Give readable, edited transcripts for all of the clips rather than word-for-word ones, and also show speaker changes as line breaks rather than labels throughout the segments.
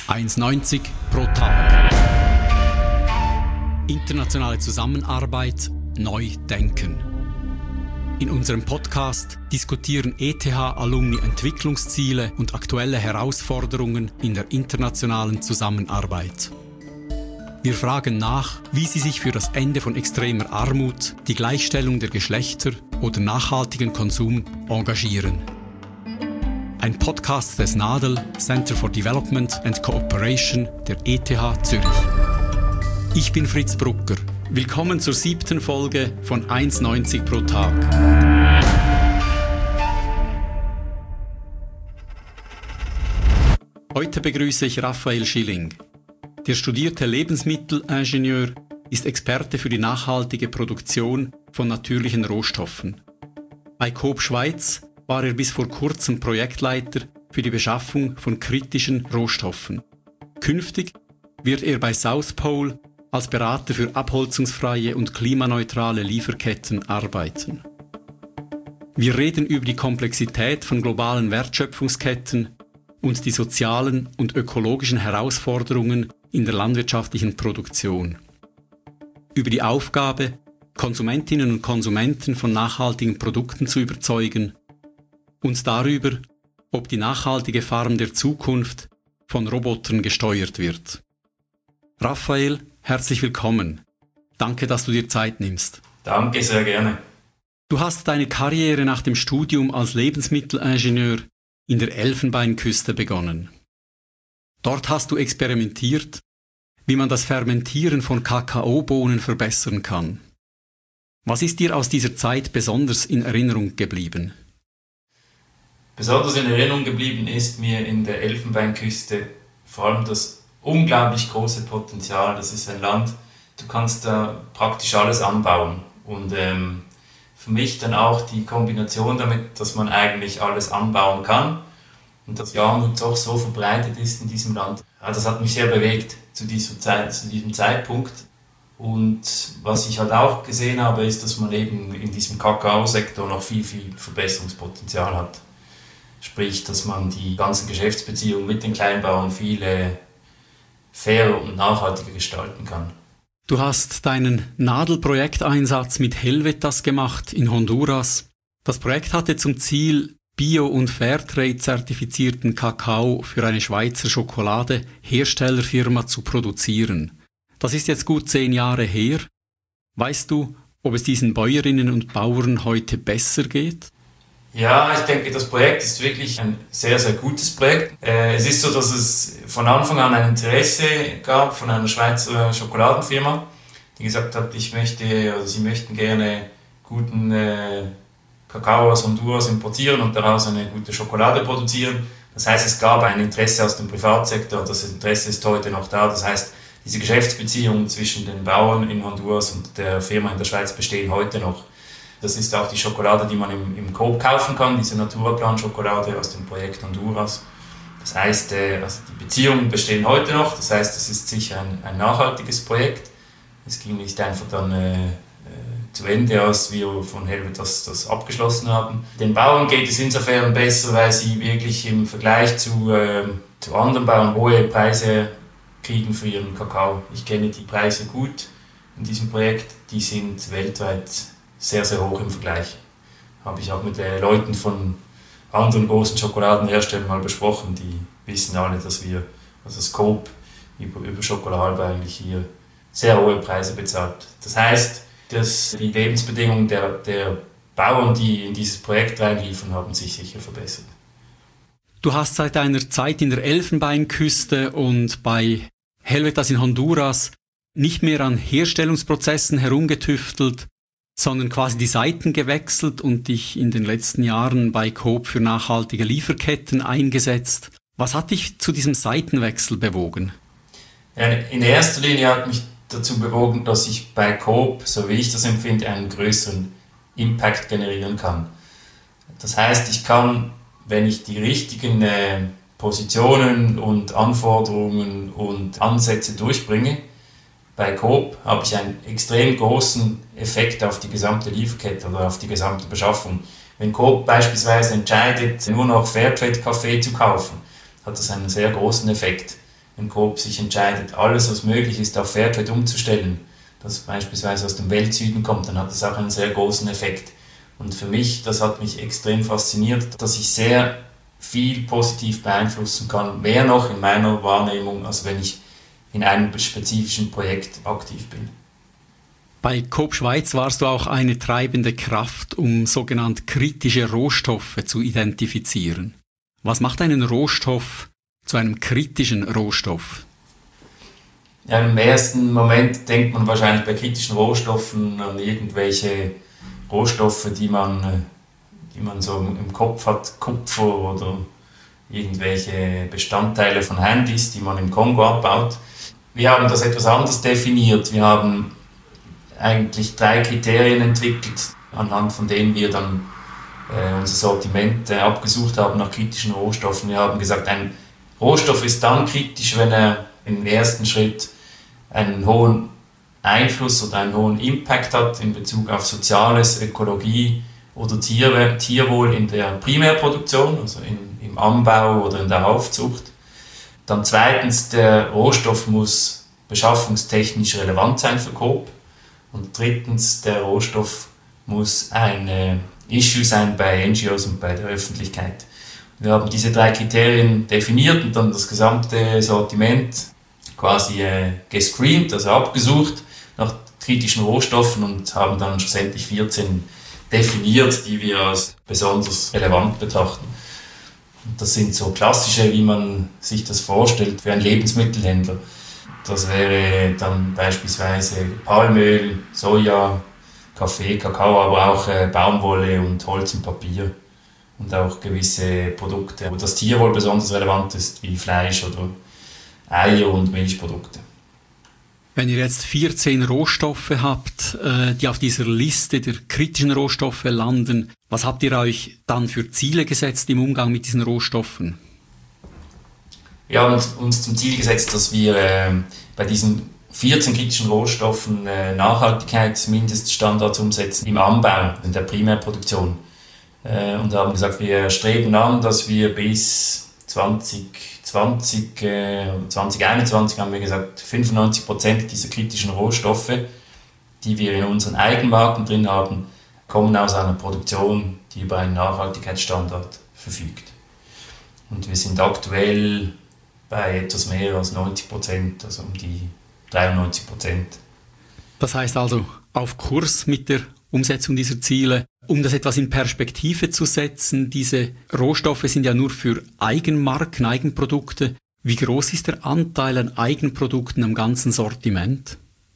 1,90 pro Tag. Internationale Zusammenarbeit, neu denken. In unserem Podcast diskutieren ETH-Alumni Entwicklungsziele und aktuelle Herausforderungen in der internationalen Zusammenarbeit. Wir fragen nach, wie sie sich für das Ende von extremer Armut, die Gleichstellung der Geschlechter oder nachhaltigen Konsum engagieren. Ein Podcast des NADEL, Center for Development and Cooperation der ETH Zürich. Ich bin Fritz Brucker. Willkommen zur 7. Folge von 1,90 pro Tag. Heute begrüße ich Raphael Schilling. Der studierte Lebensmittelingenieur ist Experte für die nachhaltige Produktion von natürlichen Rohstoffen. Bei Coop Schweiz war er bis vor kurzem Projektleiter für die Beschaffung von kritischen Rohstoffen. Künftig wird er bei South Pole als Berater für abholzungsfreie und klimaneutrale Lieferketten arbeiten. Wir reden über die Komplexität von globalen Wertschöpfungsketten und die sozialen und ökologischen Herausforderungen in der landwirtschaftlichen Produktion. Über die Aufgabe, Konsumentinnen und Konsumenten von nachhaltigen Produkten zu überzeugen und darüber, ob die nachhaltige Farm der Zukunft von Robotern gesteuert wird. Raphael, herzlich willkommen. Danke, dass du dir Zeit nimmst.
Danke, sehr gerne.
Du hast deine Karriere nach dem Studium als Lebensmittelingenieur in der Elfenbeinküste begonnen. Dort hast du experimentiert, wie man das Fermentieren von Kakaobohnen verbessern kann. Was ist dir aus dieser Zeit besonders in Erinnerung geblieben?
Besonders in Erinnerung geblieben ist mir in der Elfenbeinküste vor allem das unglaublich große Potenzial. Das ist ein Land, du kannst da praktisch alles anbauen. Und für mich dann auch die Kombination damit, dass man eigentlich alles anbauen kann und das Jahrhundert doch so verbreitet ist in diesem Land. Ja, das hat mich sehr bewegt zu diesem Zeitpunkt. Und was ich halt auch gesehen habe, ist, dass man eben in diesem Kakaosektor noch viel Verbesserungspotenzial hat. Sprich, dass man die ganzen Geschäftsbeziehungen mit den Kleinbauern viel fairer und nachhaltiger gestalten kann.
Du hast deinen Nadelprojekteinsatz mit Helvetas gemacht in Honduras. Das Projekt hatte zum Ziel, Bio- und Fairtrade-zertifizierten Kakao für eine Schweizer Schokoladeherstellerfirma zu produzieren. Das ist jetzt gut 10 Jahre her. Weißt du, ob es diesen Bäuerinnen und Bauern heute besser geht?
Ja, ich denke, das Projekt ist wirklich ein sehr, sehr gutes Projekt. Es ist so, dass es von Anfang an ein Interesse gab von einer Schweizer Schokoladenfirma, die gesagt hat, sie möchten gerne guten Kakao aus Honduras importieren und daraus eine gute Schokolade produzieren. Das heißt, es gab ein Interesse aus dem Privatsektor und das Interesse ist heute noch da. Das heißt, diese Geschäftsbeziehungen zwischen den Bauern in Honduras und der Firma in der Schweiz bestehen heute noch. Das ist auch die Schokolade, die man im Coop kaufen kann, diese Naturaplan-Schokolade aus dem Projekt Honduras. Das heißt, die Beziehungen bestehen heute noch, das heißt, es ist sicher ein nachhaltiges Projekt. Es ging nicht einfach dann zu Ende, als wir von Helvetas das abgeschlossen haben. Den Bauern geht es insofern besser, weil sie wirklich im Vergleich zu anderen Bauern hohe Preise kriegen für ihren Kakao. Ich kenne die Preise gut in diesem Projekt, die sind weltweit sehr, sehr hoch im Vergleich. Habe ich auch mit Leuten von anderen großen Schokoladenherstellern mal besprochen, die wissen alle, dass wir, also das Coop über Schokolade eigentlich hier sehr hohe Preise bezahlt. Das heißt, dass die Lebensbedingungen der Bauern, die in dieses Projekt reinliefern, haben sich sicher verbessert.
Du hast seit deiner Zeit in der Elfenbeinküste und bei Helvetas in Honduras nicht mehr an Herstellungsprozessen herumgetüftelt, sondern quasi die Seiten gewechselt und dich in den letzten Jahren bei Coop für nachhaltige Lieferketten eingesetzt. Was hat dich zu diesem Seitenwechsel bewogen?
Ja, in erster Linie hat mich dazu bewogen, dass ich bei Coop, so wie ich das empfinde, einen größeren Impact generieren kann. Das heißt, ich kann, wenn ich die richtigen Positionen und Anforderungen und Ansätze durchbringe, bei Coop habe ich einen extrem großen Effekt auf die gesamte Lieferkette oder auf die gesamte Beschaffung. Wenn Coop beispielsweise entscheidet, nur noch Fairtrade-Kaffee zu kaufen, hat das einen sehr großen Effekt. wenn Coop sich entscheidet, alles was möglich ist auf Fairtrade umzustellen, das beispielsweise aus dem Weltsüden kommt, dann hat das auch einen sehr großen Effekt. Und für mich, das hat mich extrem fasziniert, dass ich sehr viel positiv beeinflussen kann, mehr noch in meiner Wahrnehmung, als wenn ich in einem spezifischen Projekt aktiv bin.
Bei Coop Schweiz warst du auch eine treibende Kraft, um sogenannte kritische Rohstoffe zu identifizieren. Was macht einen Rohstoff zu einem kritischen Rohstoff?
Ja, im ersten Moment denkt man wahrscheinlich bei kritischen Rohstoffen an irgendwelche Rohstoffe, die man so im Kopf hat, Kupfer oder irgendwelche Bestandteile von Handys, die man im Kongo abbaut. Wir haben das etwas anders definiert. Wir haben eigentlich 3 Kriterien entwickelt, anhand von denen wir dann unser Sortiment abgesucht haben nach kritischen Rohstoffen. Wir haben gesagt, ein Rohstoff ist dann kritisch, wenn er im ersten Schritt einen hohen Einfluss oder einen hohen Impact hat in Bezug auf Soziales, Ökologie oder Tierwohl in der Primärproduktion, also im Anbau oder in der Aufzucht. Dann zweitens, der Rohstoff muss beschaffungstechnisch relevant sein für Coop. Und drittens, der Rohstoff muss ein Issue sein bei NGOs und bei der Öffentlichkeit. Wir haben diese 3 Kriterien definiert und dann das gesamte Sortiment quasi gescreent, also abgesucht nach kritischen Rohstoffen und haben dann schlussendlich 14 definiert, die wir als besonders relevant betrachten. Und das sind so klassische, wie man sich das vorstellt für einen Lebensmittelhändler. Das wäre dann beispielsweise Palmöl, Soja, Kaffee, Kakao, aber auch Baumwolle und Holz und Papier. Und auch gewisse Produkte, wo das Tierwohl besonders relevant ist, wie Fleisch oder Eier und Milchprodukte.
Wenn ihr jetzt 14 Rohstoffe habt, die auf dieser Liste der kritischen Rohstoffe landen, was habt ihr euch dann für Ziele gesetzt im Umgang mit diesen Rohstoffen?
Wir haben uns zum Ziel gesetzt, dass wir bei diesen 14 kritischen Rohstoffen Nachhaltigkeitsmindeststandards umsetzen im Anbau, in der Primärproduktion. Und haben gesagt, wir streben an, dass wir bis 2021 haben wir gesagt, 95% dieser kritischen Rohstoffe, die wir in unseren Eigenmarken drin haben, kommen aus einer Produktion, die über einen Nachhaltigkeitsstandard verfügt. Und wir sind aktuell bei etwas mehr als 90%, also um die 93%.
Das heißt also auf Kurs mit der Umsetzung dieser Ziele. Um das etwas in Perspektive zu setzen, diese Rohstoffe sind ja nur für Eigenmarken, Eigenprodukte. Wie groß ist der Anteil an Eigenprodukten am ganzen Sortiment?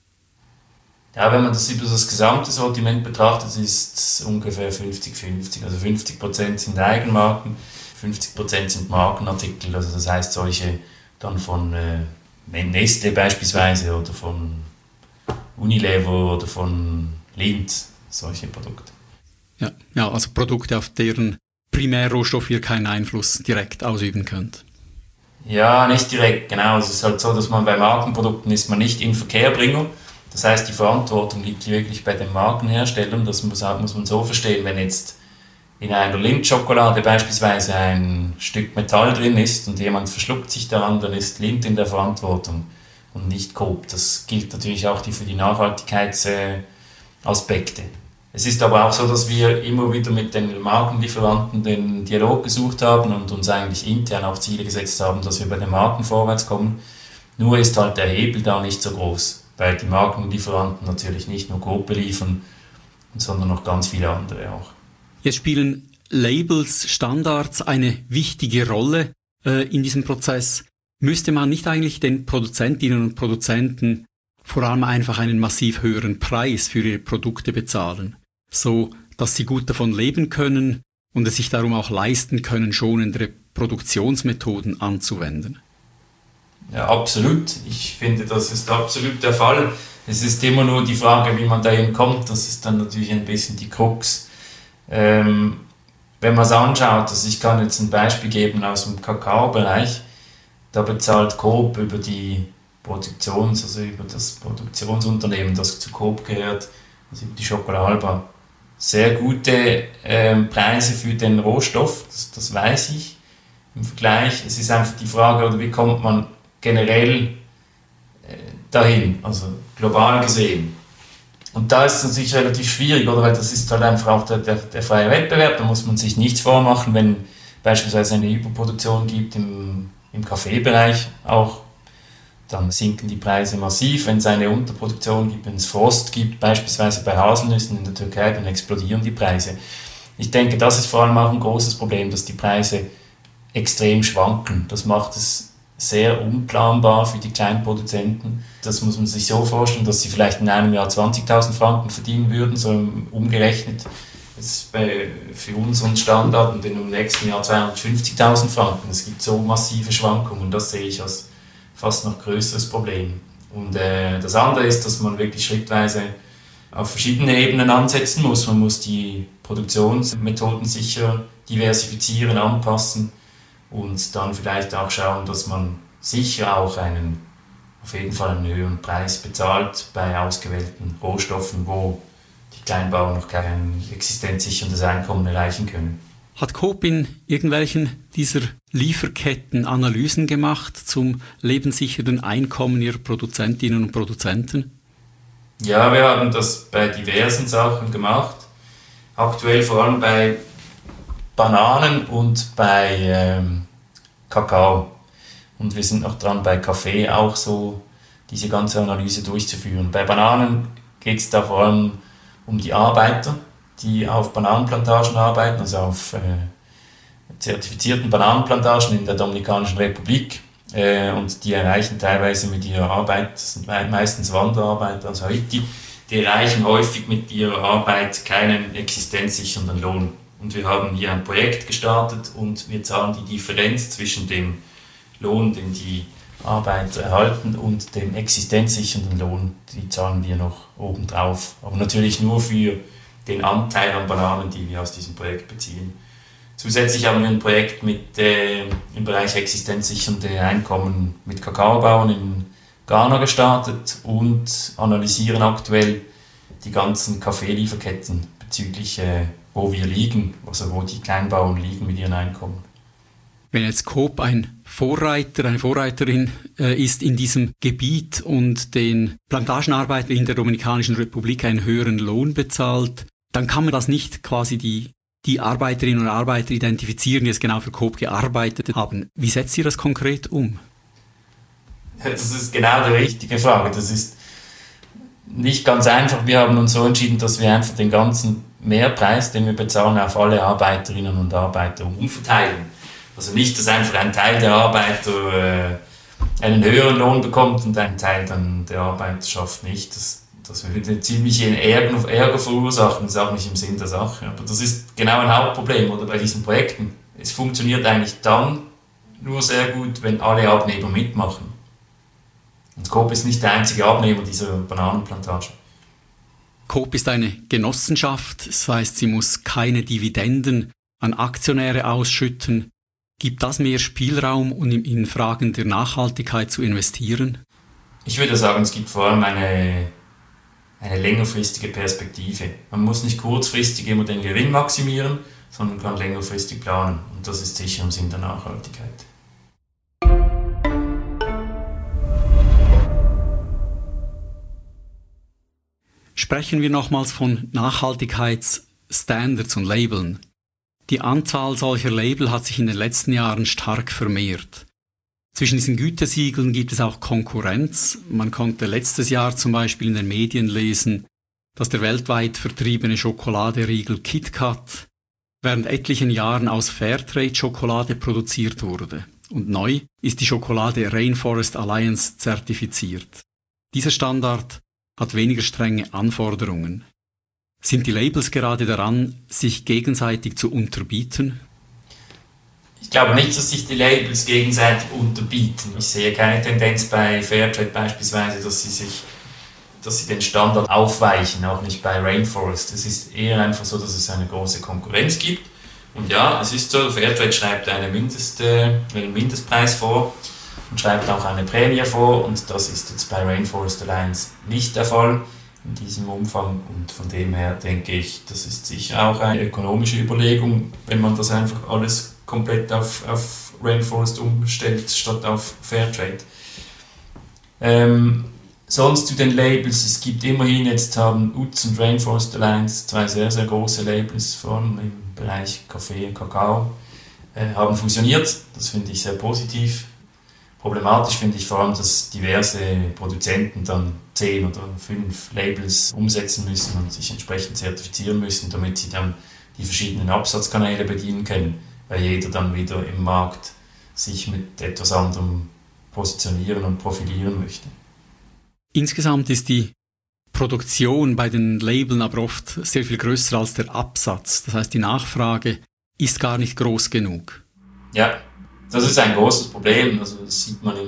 Ja, wenn man das über das gesamte Sortiment betrachtet, ist es ungefähr 50-50. Also 50% sind Eigenmarken, 50% sind Markenartikel. Also das heißt solche dann von Nestle beispielsweise oder von Unilever oder von Lindt, solche Produkte.
Ja, also Produkte, auf deren Primärrohstoff ihr keinen Einfluss direkt ausüben könnt.
Ja, nicht direkt, genau. Es ist halt so, dass man bei Markenprodukten ist man nicht Inverkehrbringer. Das heißt, die Verantwortung liegt wirklich bei den Markenherstellern. Das muss man so verstehen, wenn jetzt in einer Lindt-Schokolade beispielsweise ein Stück Metall drin ist und jemand verschluckt sich daran, dann ist Lindt in der Verantwortung und nicht Coop. Das gilt natürlich auch für die Nachhaltigkeitsaspekte. Es ist aber auch so, dass wir immer wieder mit den Markenlieferanten den Dialog gesucht haben und uns eigentlich intern auch Ziele gesetzt haben, dass wir bei den Marken vorwärts kommen. Nur ist halt der Hebel da nicht so groß, weil die Markenlieferanten natürlich nicht nur Coop beliefern, sondern noch ganz viele andere auch.
Jetzt spielen Labels, Standards eine wichtige Rolle in diesem Prozess. Müsste man nicht eigentlich den Produzentinnen und Produzenten vor allem einfach einen massiv höheren Preis für ihre Produkte bezahlen, so dass sie gut davon leben können und es sich darum auch leisten können, schonendere Produktionsmethoden anzuwenden?
Ja, absolut. Ich finde, das ist absolut der Fall. Es ist immer nur die Frage, wie man dahin kommt. Das ist dann natürlich ein bisschen die Krux. Wenn man es anschaut, also ich kann jetzt ein Beispiel geben aus dem Kakaobereich, da bezahlt Coop über über das Produktionsunternehmen, das zu Coop gehört, also über die Schokolade, sehr gute Preise für den Rohstoff, das weiß ich im Vergleich. Es ist einfach die Frage, oder wie kommt man generell dahin, also global gesehen. Und da ist es natürlich relativ schwierig, oder? Weil das ist halt einfach auch der freie Wettbewerb, da muss man sich nichts vormachen, wenn beispielsweise eine Überproduktion gibt im Kaffeebereich auch, dann sinken die Preise massiv. Wenn es eine Unterproduktion gibt, wenn es Frost gibt, beispielsweise bei Haselnüssen in der Türkei, dann explodieren die Preise. Ich denke, das ist vor allem auch ein großes Problem, dass die Preise extrem schwanken. Das macht es sehr unplanbar für die kleinen Produzenten. Das muss man sich so vorstellen, dass sie vielleicht in einem Jahr 20.000 Franken verdienen würden, so umgerechnet. Das ist für unseren Standard und im nächsten Jahr 250.000 Franken. Es gibt so massive Schwankungen und das sehe ich als fast noch größeres Problem. Und das andere ist, dass man wirklich schrittweise auf verschiedene Ebenen ansetzen muss. Man muss die Produktionsmethoden sicher diversifizieren, anpassen und dann vielleicht auch schauen, dass man sicher auch auf jeden Fall einen höheren Preis bezahlt bei ausgewählten Rohstoffen, wo die Kleinbauern noch kein existenzsicherndes Einkommen erreichen können.
Hat Coop in irgendwelchen dieser Lieferketten Analysen gemacht zum lebenssichernden Einkommen ihrer Produzentinnen und Produzenten?
Ja, wir haben das bei diversen Sachen gemacht. Aktuell vor allem bei Bananen und bei Kakao. Und wir sind noch dran, bei Kaffee auch so diese ganze Analyse durchzuführen. Bei Bananen geht es da vor allem um die Arbeiter, die auf Bananenplantagen arbeiten, also auf zertifizierten Bananenplantagen in der Dominikanischen Republik. Und die erreichen teilweise mit ihrer Arbeit, das sind meistens Wanderarbeiter aus Haiti, die erreichen häufig mit ihrer Arbeit keinen existenzsichernden Lohn. Und wir haben hier ein Projekt gestartet und wir zahlen die Differenz zwischen dem Lohn, den die Arbeiter erhalten, und dem existenzsichernden Lohn, die zahlen wir noch obendrauf. Aber natürlich nur für den Anteil an Bananen, die wir aus diesem Projekt beziehen. Zusätzlich haben wir ein Projekt im Bereich existenzsichernde Einkommen mit Kakaobauern in Ghana gestartet und analysieren aktuell die ganzen Kaffeelieferketten bezüglich, wo wir liegen, also wo die Kleinbauern liegen mit ihren Einkommen.
Wenn jetzt Coop ein Vorreiter, eine Vorreiterin ist in diesem Gebiet und den Plantagenarbeitern in der Dominikanischen Republik einen höheren Lohn bezahlt, dann kann man das nicht quasi die Arbeiterinnen und Arbeiter identifizieren, die es genau für Coop gearbeitet haben. Wie setzt ihr das konkret um?
Das ist genau die richtige Frage. Das ist nicht ganz einfach. Wir haben uns so entschieden, dass wir einfach den ganzen Mehrpreis, den wir bezahlen, auf alle Arbeiterinnen und Arbeiter umverteilen. Also nicht, dass einfach ein Teil der Arbeiter einen höheren Lohn bekommt und ein Teil dann der Arbeiterschaft nicht. Das würde ziemlich Ärger verursachen, das ist auch nicht im Sinn der Sache. Aber das ist genau ein Hauptproblem oder bei diesen Projekten. Es funktioniert eigentlich dann nur sehr gut, wenn alle Abnehmer mitmachen. Und Coop ist nicht der einzige Abnehmer dieser Bananenplantage.
Coop ist eine Genossenschaft, das heißt, sie muss keine Dividenden an Aktionäre ausschütten. Gibt das mehr Spielraum, um in Fragen der Nachhaltigkeit zu investieren?
Ich würde sagen, es gibt vor allem eine längerfristige Perspektive. Man muss nicht kurzfristig immer den Gewinn maximieren, sondern kann längerfristig planen. Und das ist sicher im Sinn der Nachhaltigkeit.
Sprechen wir nochmals von Nachhaltigkeitsstandards und Labeln. Die Anzahl solcher Label hat sich in den letzten Jahren stark vermehrt. Zwischen diesen Gütesiegeln gibt es auch Konkurrenz. Man konnte letztes Jahr zum Beispiel in den Medien lesen, dass der weltweit vertriebene Schokoladeriegel KitKat während etlichen Jahren aus Fairtrade-Schokolade produziert wurde. Und neu ist die Schokolade Rainforest Alliance zertifiziert. Dieser Standard hat weniger strenge Anforderungen. Sind die Labels gerade daran, sich gegenseitig zu unterbieten?
Ich glaube nicht, dass sich die Labels gegenseitig unterbieten. Ich sehe keine Tendenz bei Fairtrade beispielsweise, dass sie den Standard aufweichen, auch nicht bei Rainforest. Es ist eher einfach so, dass es eine große Konkurrenz gibt. Und ja, es ist so, Fairtrade schreibt einen Mindestpreis vor und schreibt auch eine Prämie vor, und das ist jetzt bei Rainforest Alliance nicht der Fall in diesem Umfang, und von dem her denke ich, das ist sicher auch eine ökonomische Überlegung, wenn man das einfach alles komplett auf Rainforest umstellt statt auf Fairtrade. Sonst zu den Labels, es gibt immerhin, jetzt haben UTZ und Rainforest Alliance 2 sehr, sehr große Labels, vor allem im Bereich Kaffee und Kakao, haben fusioniert. Das finde ich sehr positiv. Problematisch finde ich vor allem, dass diverse Produzenten dann 10 oder 5 Labels umsetzen müssen und sich entsprechend zertifizieren müssen, damit sie dann die verschiedenen Absatzkanäle bedienen können, weil jeder dann wieder im Markt sich mit etwas anderem positionieren und profilieren möchte.
Insgesamt ist die Produktion bei den Labeln aber oft sehr viel größer als der Absatz. Das heißt, die Nachfrage ist gar nicht groß genug.
Ja, das ist ein großes Problem. Also das sieht man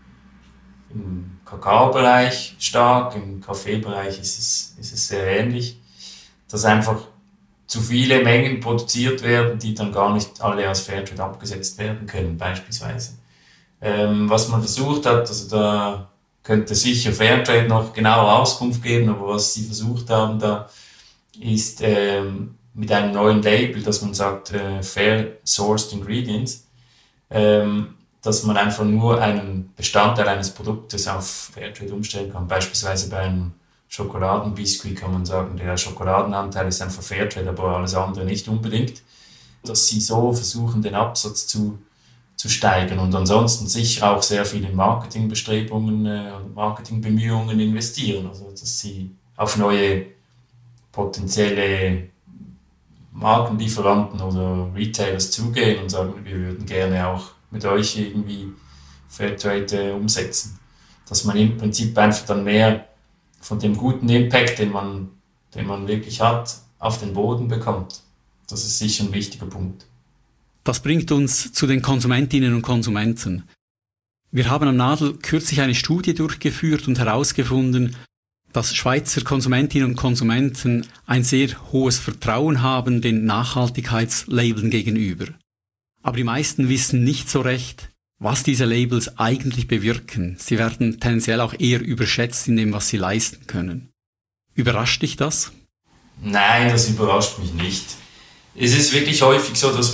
im Kakaobereich stark, im Kaffeebereich ist es sehr ähnlich, dass einfach zu viele Mengen produziert werden, die dann gar nicht alle als Fairtrade abgesetzt werden können, beispielsweise. Was man versucht hat, also da könnte sicher Fairtrade noch genauere Auskunft geben, aber was sie versucht haben da, ist mit einem neuen Label, dass man sagt Fair Sourced Ingredients, dass man einfach nur einen Bestandteil eines Produktes auf Fairtrade umstellen kann. Beispielsweise bei einem Schokoladenbiskuit kann man sagen, der Schokoladenanteil ist einfach Fairtrade, aber alles andere nicht unbedingt. Dass sie so versuchen, den Absatz zu steigern und ansonsten sicher auch sehr viel in Marketingbestrebungen und Marketingbemühungen investieren. Also dass sie auf neue potenzielle Markenlieferanten oder Retailers zugehen und sagen, wir würden gerne auch mit euch irgendwie Fairtrade umsetzen. Dass man im Prinzip einfach dann mehr von dem guten Impact, den man wirklich hat, auf den Boden bekommt. Das ist sicher ein wichtiger Punkt.
Das bringt uns zu den Konsumentinnen und Konsumenten. Wir haben am Nadel kürzlich eine Studie durchgeführt und herausgefunden, dass Schweizer Konsumentinnen und Konsumenten ein sehr hohes Vertrauen haben den Nachhaltigkeitslabeln gegenüber. Aber die meisten wissen nicht so recht, was diese Labels eigentlich bewirken. Sie werden tendenziell auch eher überschätzt in dem, was sie leisten können. Überrascht dich das?
Nein, das überrascht mich nicht. Es ist wirklich häufig so, dass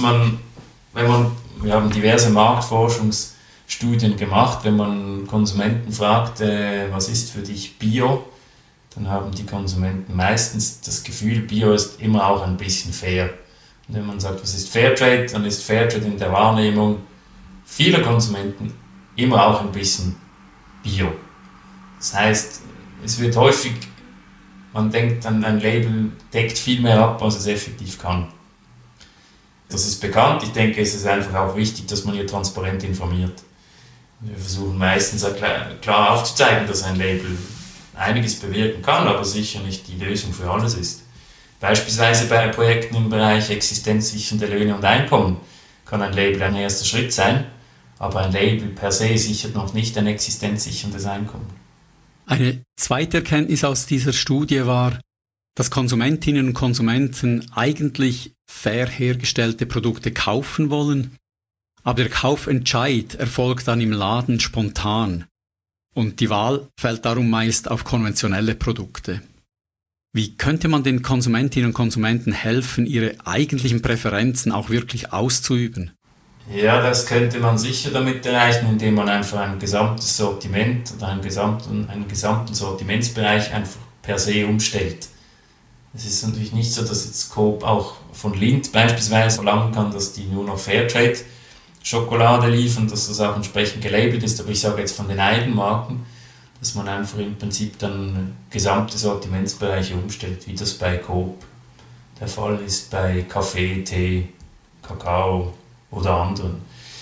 wir haben diverse Marktforschungsstudien gemacht, wenn man Konsumenten fragt, was ist für dich Bio, dann haben die Konsumenten meistens das Gefühl, Bio ist immer auch ein bisschen fair. Und wenn man sagt, was ist Fairtrade, dann ist Fairtrade in der Wahrnehmung vieler Konsumenten immer auch ein bisschen Bio. Das heißt, es wird häufig, man denkt, ein Label deckt viel mehr ab, als es effektiv kann. Das ist bekannt. Ich denke, es ist einfach auch wichtig, dass man hier transparent informiert. Wir versuchen meistens klar aufzuzeigen, dass ein Label einiges bewirken kann, aber sicher nicht die Lösung für alles ist. Beispielsweise bei Projekten im Bereich existenzsichernde Löhne und Einkommen kann ein Label ein erster Schritt sein, aber ein Label per se sichert noch nicht ein existenzsicherndes Einkommen.
Eine zweite Erkenntnis aus dieser Studie war, dass Konsumentinnen und Konsumenten eigentlich fair hergestellte Produkte kaufen wollen, aber der Kaufentscheid erfolgt dann im Laden spontan und die Wahl fällt darum meist auf konventionelle Produkte. Wie könnte man den Konsumentinnen und Konsumenten helfen, ihre eigentlichen Präferenzen auch wirklich auszuüben?
Ja, das könnte man sicher damit erreichen, indem man einfach ein gesamtes Sortiment oder einen gesamten Sortimentsbereich einfach per se umstellt. Es ist natürlich nicht so, dass jetzt Coop auch von Lindt beispielsweise verlangen kann, dass die nur noch Fairtrade Schokolade liefern, dass das auch entsprechend gelabelt ist, aber ich sage jetzt von den Eigenmarken, dass man einfach im Prinzip dann gesamte Sortimentsbereiche umstellt, wie das bei Coop der Fall ist, bei Kaffee, Tee, Kakao oder anderen.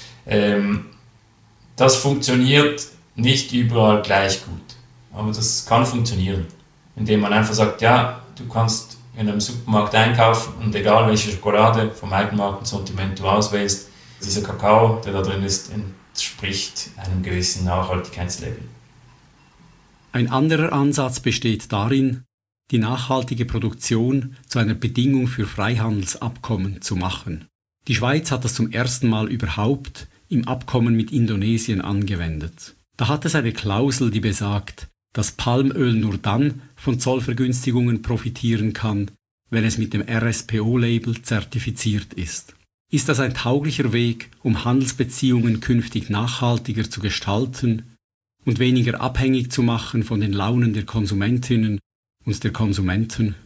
Das funktioniert nicht überall gleich gut, aber das kann funktionieren, indem man einfach sagt, ja, du kannst in einem Supermarkt einkaufen und egal welche Schokolade vom Eigenmarkensortiment du auswählst, dieser Kakao, der da drin ist, entspricht einem gewissen Nachhaltigkeitslabel.
Ein anderer Ansatz besteht darin, die nachhaltige Produktion zu einer Bedingung für Freihandelsabkommen zu machen. Die Schweiz hat das zum ersten Mal überhaupt im Abkommen mit Indonesien angewendet. Da hat es eine Klausel, die besagt, dass Palmöl nur dann von Zollvergünstigungen profitieren kann, wenn es mit dem RSPO-Label zertifiziert ist. Ist das ein tauglicher Weg, um Handelsbeziehungen künftig nachhaltiger zu gestalten und weniger abhängig zu machen von den Launen der Konsumentinnen und der Konsumenten?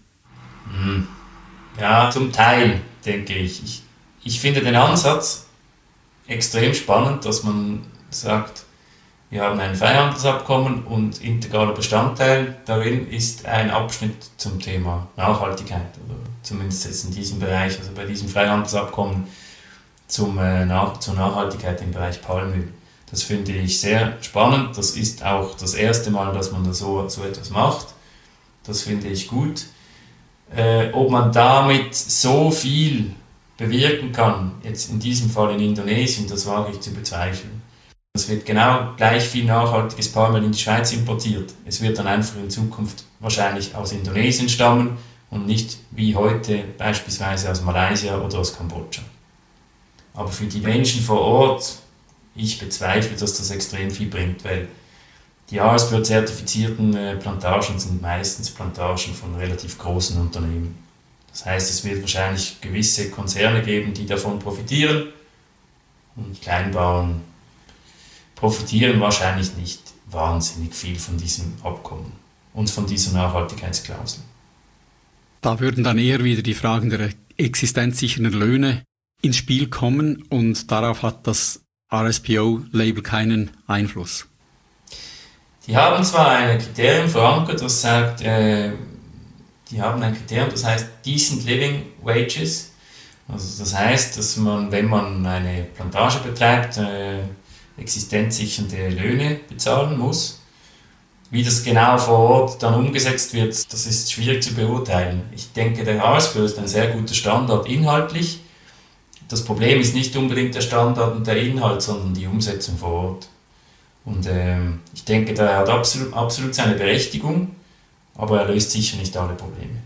Ja, zum Teil, denke ich. Ich finde den Ansatz extrem spannend, dass man sagt, wir haben ein Freihandelsabkommen und integraler Bestandteil darin ist ein Abschnitt zum Thema Nachhaltigkeit, oder zumindest jetzt in diesem Bereich, also bei diesem Freihandelsabkommen zur Nachhaltigkeit im Bereich Palmöl. Das finde ich sehr spannend. Das ist auch das erste Mal, dass man da so etwas macht. Das finde ich gut. Ob man damit so viel bewirken kann, jetzt in diesem Fall in Indonesien, das wage ich zu bezweifeln. Es wird genau gleich viel nachhaltiges Palmöl in die Schweiz importiert. Es wird dann einfach in Zukunft wahrscheinlich aus Indonesien stammen und nicht wie heute beispielsweise aus Malaysia oder aus Kambodscha. Aber für die Menschen vor Ort, ich bezweifle, dass das extrem viel bringt, weil die ASBO-zertifizierten Plantagen sind meistens Plantagen von relativ großen Unternehmen. Das heißt, es wird wahrscheinlich gewisse Konzerne geben, die davon profitieren und Kleinbauern profitieren wahrscheinlich nicht wahnsinnig viel von diesem Abkommen und von dieser Nachhaltigkeitsklausel.
Da würden dann eher wieder die Fragen der existenzsichernden Löhne ins Spiel kommen und darauf hat das RSPO-Label keinen Einfluss.
Die haben zwar ein Kriterium verankert, das sagt, die haben ein Kriterium, das heißt Decent Living Wages. Also das heißt, dass man, wenn man eine Plantage betreibt, existenzsichernde Löhne bezahlen muss. Wie das genau vor Ort dann umgesetzt wird, das ist schwierig zu beurteilen. Ich denke, der RSPO ist ein sehr guter Standard inhaltlich. Das Problem ist nicht unbedingt der Standard und der Inhalt, sondern die Umsetzung vor Ort. Und ich denke, der hat absolut seine Berechtigung, aber er löst sicher nicht alle Probleme.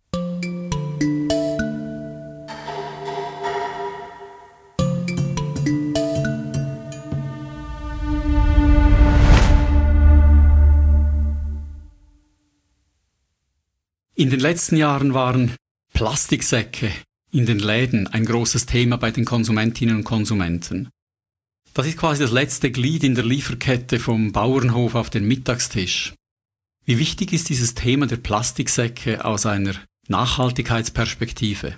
In den letzten Jahren waren Plastiksäcke in den Läden ein großes Thema bei den Konsumentinnen und Konsumenten. Das ist quasi das letzte Glied in der Lieferkette vom Bauernhof auf den Mittagstisch. Wie wichtig ist dieses Thema der Plastiksäcke aus einer Nachhaltigkeitsperspektive?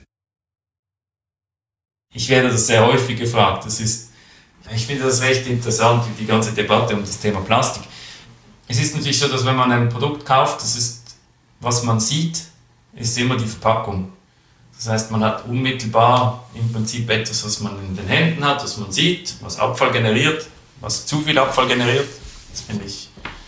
Ich werde das sehr häufig gefragt. Ich finde das recht interessant, die ganze Debatte um das Thema Plastik. Es ist natürlich so, dass wenn man ein Produkt kauft, was man sieht, ist immer die Verpackung. Das heißt, man hat unmittelbar im Prinzip etwas, was man in den Händen hat, was man sieht, was Abfall generiert, was zu viel Abfall generiert. Das finde ich,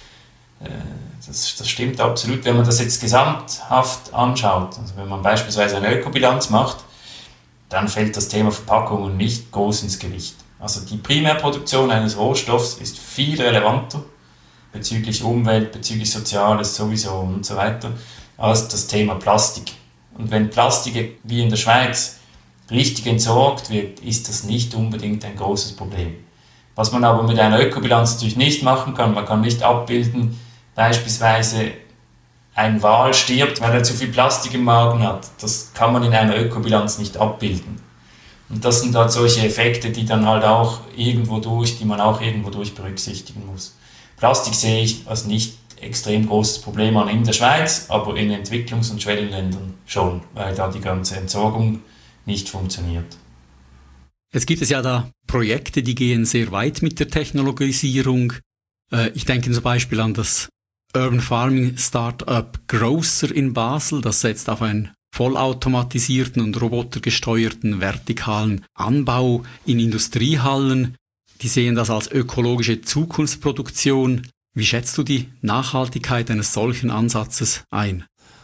das stimmt absolut. Wenn man das jetzt gesamthaft anschaut, also wenn man beispielsweise eine Ökobilanz macht, dann fällt das Thema Verpackungen nicht groß ins Gewicht. Also die Primärproduktion eines Rohstoffs ist viel relevanter bezüglich Umwelt, bezüglich Soziales sowieso und so weiter, als das Thema Plastik. Und wenn Plastik wie in der Schweiz richtig entsorgt wird, ist das nicht unbedingt ein großes Problem. Was man aber mit einer Ökobilanz natürlich nicht machen kann, man kann nicht abbilden, beispielsweise ein Wal stirbt, weil er zu viel Plastik im Magen hat. Das kann man in einer Ökobilanz nicht abbilden. Und das sind halt solche Effekte, die man auch irgendwo durch berücksichtigen muss. Plastik sehe ich als nicht extrem großes Problem an in der Schweiz, aber in Entwicklungs- und Schwellenländern schon, weil da die ganze Entsorgung nicht funktioniert.
Es gibt ja da Projekte, die gehen sehr weit mit der Technologisierung. Ich denke zum Beispiel an das Urban Farming Startup Grocer in Basel, das setzt auf einen vollautomatisierten und robotergesteuerten vertikalen Anbau in Industriehallen. Die sehen das als ökologische Zukunftsproduktion. Wie schätzt du die Nachhaltigkeit eines solchen Ansatzes ein?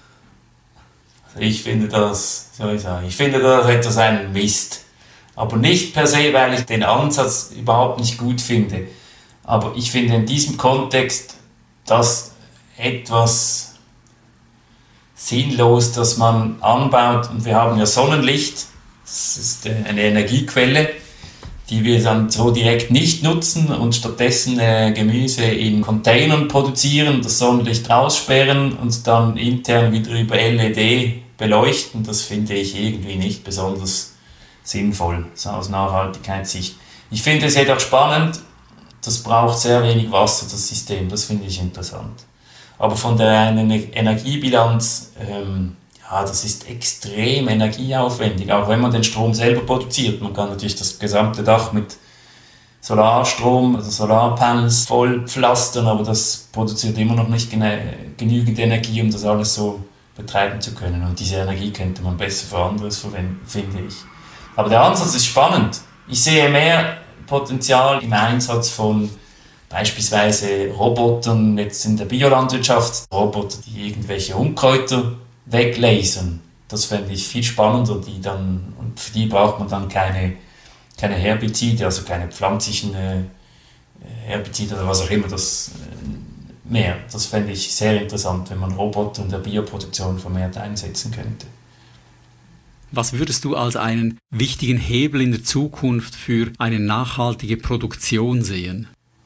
Ich finde das etwas ein Mist. Aber nicht per se, weil ich den Ansatz überhaupt nicht gut finde. Aber ich finde in diesem Kontext das etwas sinnlos, dass man anbaut. Und wir haben ja Sonnenlicht, das ist eine Energiequelle, die wir dann so direkt nicht nutzen und stattdessen Gemüse in Containern produzieren, das Sonnenlicht aussperren und dann intern wieder über LED beleuchten. Das finde ich irgendwie nicht besonders sinnvoll, so aus Nachhaltigkeitssicht. Ich finde es jedoch spannend, das braucht sehr wenig Wasser, das System, das finde ich interessant. Aber von der reinen Energiebilanz, das ist extrem energieaufwendig, auch wenn man den Strom selber produziert. Man kann natürlich das gesamte Dach mit Solarstrom, also Solarpanels voll pflastern, aber das produziert immer noch nicht genügend Energie, um das alles so betreiben zu können. Und diese Energie könnte man besser für anderes verwenden, finde ich. Aber der Ansatz ist spannend. Ich sehe mehr Potenzial im Einsatz von beispielsweise Robotern, jetzt in der Biolandwirtschaft, Roboter, die irgendwelche Unkräuter weglasern. Das fände ich viel spannender, und für die braucht man dann keine Herbizide, also keine pflanzlichen Herbizide oder was auch immer mehr. Das fände ich sehr interessant, wenn man Roboter in der Bioproduktion vermehrt einsetzen könnte.
Was würdest du als einen wichtigen Hebel in der Zukunft für eine nachhaltige Produktion sehen?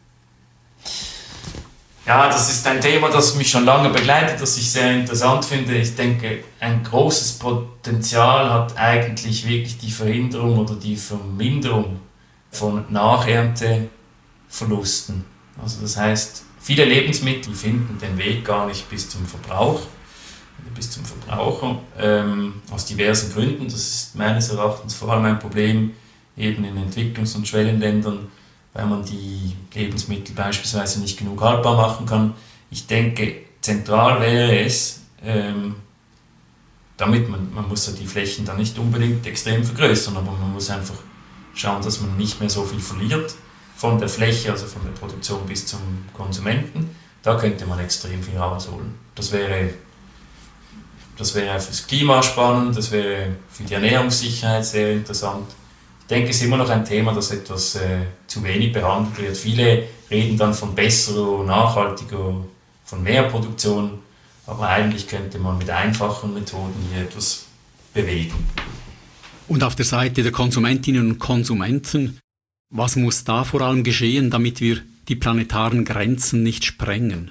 Ja, das ist ein Thema, das mich schon lange begleitet, das ich sehr interessant finde. Ich denke, ein großes Potenzial hat eigentlich wirklich die Verhinderung oder die Verminderung von Nachernteverlusten. Also das heißt, viele Lebensmittel finden den Weg gar nicht bis zum Verbraucher, aus diversen Gründen. Das ist meines Erachtens vor allem ein Problem eben in Entwicklungs- und Schwellenländern, weil man die Lebensmittel beispielsweise nicht genug haltbar machen kann. Ich denke, zentral wäre es, damit man muss ja die Flächen dann nicht unbedingt extrem vergrößern, aber man muss einfach schauen, dass man nicht mehr so viel verliert von der Fläche, also von der Produktion bis zum Konsumenten. Da könnte man extrem viel rausholen. Das wäre fürs Klima spannend, das wäre für die Ernährungssicherheit sehr interessant. Ich denke, es ist immer noch ein Thema, das etwas zu wenig behandelt wird. Viele reden dann von besserer, nachhaltiger, von mehr Produktion, aber eigentlich könnte man mit einfachen Methoden hier etwas bewegen.
Und auf der Seite der Konsumentinnen und Konsumenten, was muss da vor allem geschehen, damit wir die planetaren Grenzen nicht sprengen?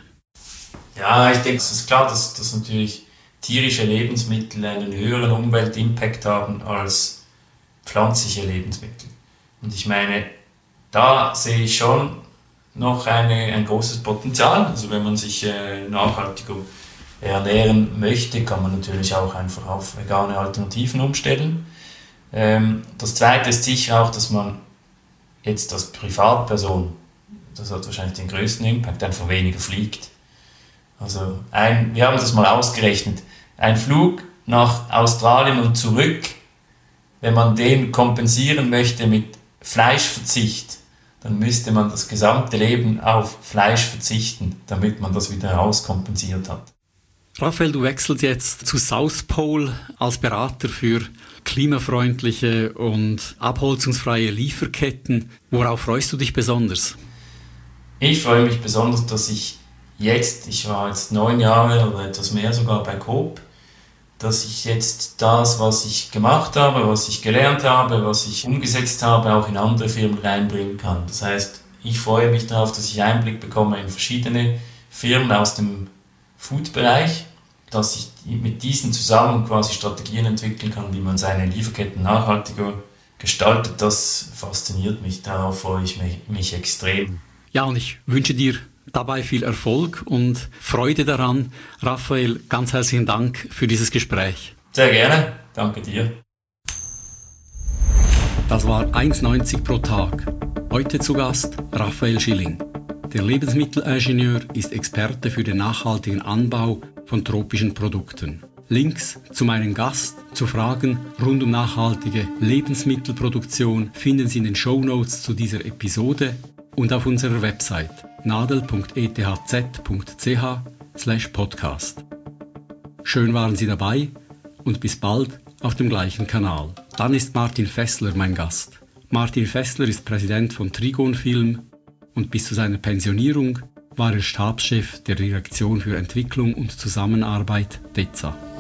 Ja, ich denke, es ist klar, dass natürlich tierische Lebensmittel einen höheren Umweltimpact haben als pflanzliche Lebensmittel. Und ich meine, da sehe ich schon noch ein großes Potenzial. Also wenn man sich nachhaltiger ernähren möchte, kann man natürlich auch einfach auf vegane Alternativen umstellen. Das Zweite ist sicher auch, dass man jetzt als Privatperson, das hat wahrscheinlich den größten Impact, einfach weniger fliegt. Also wir haben das mal ausgerechnet, ein Flug nach Australien und zurück, wenn man den kompensieren möchte mit Fleischverzicht, dann müsste man das gesamte Leben auf Fleisch verzichten, damit man das wieder rauskompensiert hat.
Raphael, du wechselst jetzt zu South Pole als Berater für klimafreundliche und abholzungsfreie Lieferketten. Worauf freust du dich besonders?
Ich freue mich besonders, dass ich war jetzt 9 Jahre oder etwas mehr sogar bei Coop, dass ich jetzt das, was ich gemacht habe, was ich gelernt habe, was ich umgesetzt habe, auch in andere Firmen reinbringen kann. Das heißt, ich freue mich darauf, dass ich Einblick bekomme in verschiedene Firmen aus dem Food-Bereich, dass ich mit diesen zusammen quasi Strategien entwickeln kann, wie man seine Lieferketten nachhaltiger gestaltet. Das fasziniert mich, darauf freue ich mich extrem.
Ja, und ich wünsche dir dabei viel Erfolg und Freude daran. Raphael, ganz herzlichen Dank für dieses Gespräch.
Sehr gerne, danke dir.
Das war 1,90 pro Tag. Heute zu Gast Raphael Schilling. Der Lebensmittelingenieur ist Experte für den nachhaltigen Anbau von tropischen Produkten. Links zu meinem Gast, zu Fragen rund um nachhaltige Lebensmittelproduktion finden Sie in den Shownotes zu dieser Episode und auf unserer Website nadel.ethz.ch/podcast. Schön waren Sie dabei und bis bald auf dem gleichen Kanal. Dann ist Martin Fessler mein Gast. Martin Fessler ist Präsident von Trigon Film und bis zu seiner Pensionierung war er Stabschef der Direktion für Entwicklung und Zusammenarbeit DEZA.